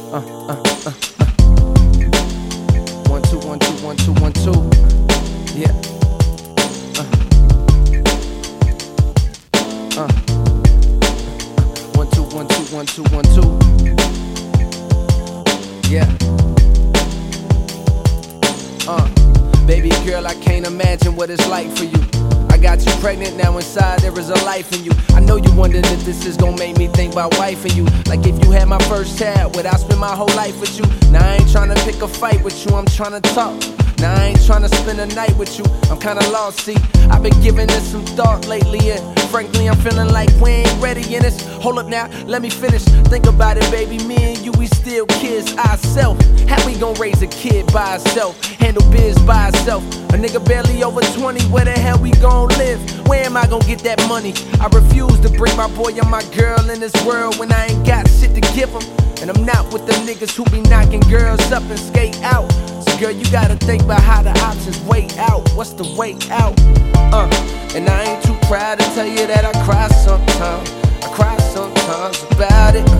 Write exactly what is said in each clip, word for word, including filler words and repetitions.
Uh, uh, uh, uh. One, two, one, two, one, two, one, two. Yeah. Uh. Uh. One, two, one, two, one, two, one, two. Yeah. Uh. Baby girl, I can't imagine what it's like for you. I got you pregnant, now inside there is a life in you. I know you wondering if this is gonna make me think about wife and you. Like if you had my first child, would I spend my whole life with you? Now I ain't tryna pick a fight with you, I'm tryna talk. Now I ain't tryna spend a night with you, I'm kinda lost, see. I've been giving this some thought lately, and frankly I'm feeling like we ain't ready in this. Hold up now, let me finish. Think about it, baby, me and you, we still kids ourselves. How we gon' raise a kid by ourselves? Handle biz by ourselves? A nigga barely over twenty, where the hell we gon' live? Where am I gon' get that money? I refuse to bring my boy and my girl in this world when I ain't got shit to give them. And I'm not with the niggas who be knocking girls up and skate out. So girl, you gotta think about how the options weigh out. What's the way out? Uh, and I ain't too proud to tell you that I cry sometimes. I cry sometimes about it.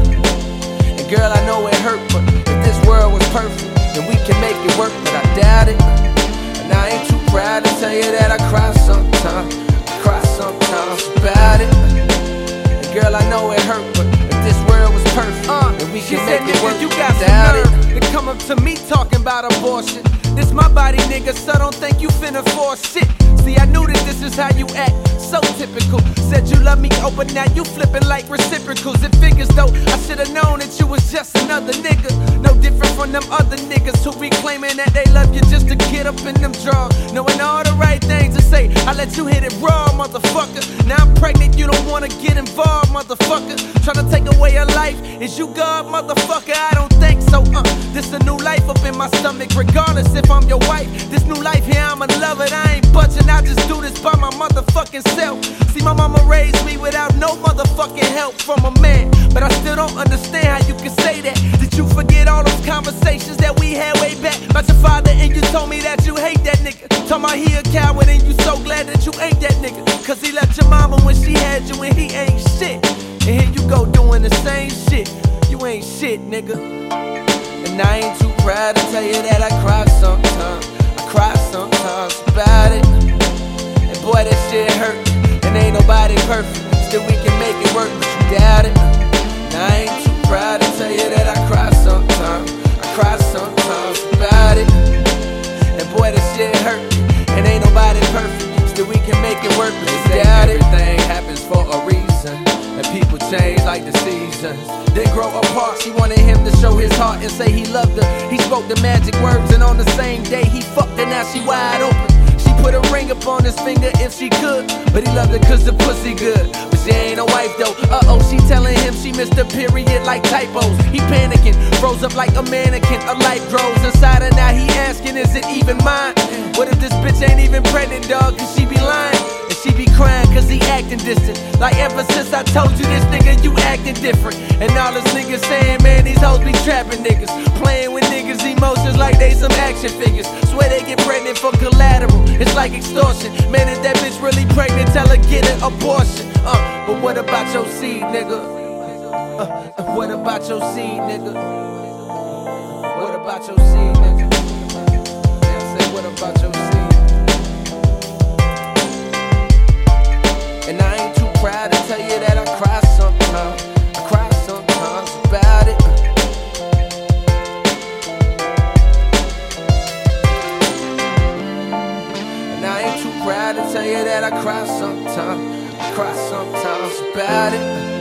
And girl, I know it hurt, but if this world was perfect, then we can make it work, but I doubt it. And I ain't too proud to tell you that I cry sometimes. I cry sometimes about it. And girl, I know it hurt, but if this world was perfect, uh, then we can make it work, you got doubt some it. nerve to come up to me talking about abortion. This my body, nigga, so don't think you finna force shit. See, I knew that this is how you act, so typical. Said you love me, oh, but now you flipping like reciprocals. It figures though, I should've known that you was just another nigga. No different from them other niggas who be claiming that they love you just to get up in them drawers. Knowing all the right things to say, I let you hit it raw, motherfucker. Now I'm pregnant, you don't wanna get involved, motherfucker. Tryna take away your life, is you God, motherfucker? I don't think so, uh. This a new life up in my stomach, regardless if I'm your wife. This new life here, I'ma love it, I ain't budging, I just do this by my motherfucking self. See, my mama raised me without no motherfucking help from a man, but I still don't understand how you can say that. Did you forget all those conversations that we had way back about your father, and you told me that you hate that nigga? Talking about he a coward and you so glad that you ain't that nigga, cause he left your mama when she had you and he ain't shit. And here you go doing the same shit, you ain't shit, nigga. And I ain't too proud to tell you that I cry sometimes. I cry sometimes about it. And boy, that shit hurt. And ain't nobody perfect. Still we can make it work, but you doubt it. And I ain't too proud to tell you that I cry sometimes. I cry sometimes about it. And boy, that shit hurt. And ain't nobody perfect. Still we can make it work, but you doubt it. Everything happens for a reason. And people change like the seasons. They grow apart, she wanted him to show his heart and say he loved her. He spoke the magic words and on the same day he fucked her, now she wide open. She put a ring up on his finger if she could, but he loved her cause the pussy good. But she ain't a wife though, uh-oh, she telling him she missed a period like typos. He panicking, froze up like a mannequin, a light grows inside her, now he asking is it even mine? What if this bitch ain't even pregnant, dog, cause she be lying? And she be crying cause he acting distant. Like ever since I told you this nigga, you acting different. And all this niggas saying, man, these hoes be trapping niggas, playing with niggas' emotions like they some action figures. Swear they get pregnant for collateral, it's like extortion. Man, if that bitch really pregnant, tell her get an abortion. Uh, but what about your seed, nigga? Uh, what about your seed, nigga? What about your seed, nigga? Yeah, say what about your seed? And I ain't too proud to tell you that I cry sometimes. I cry sometimes about it. And I ain't too proud to tell you that I cry sometimes. I cry sometimes about it.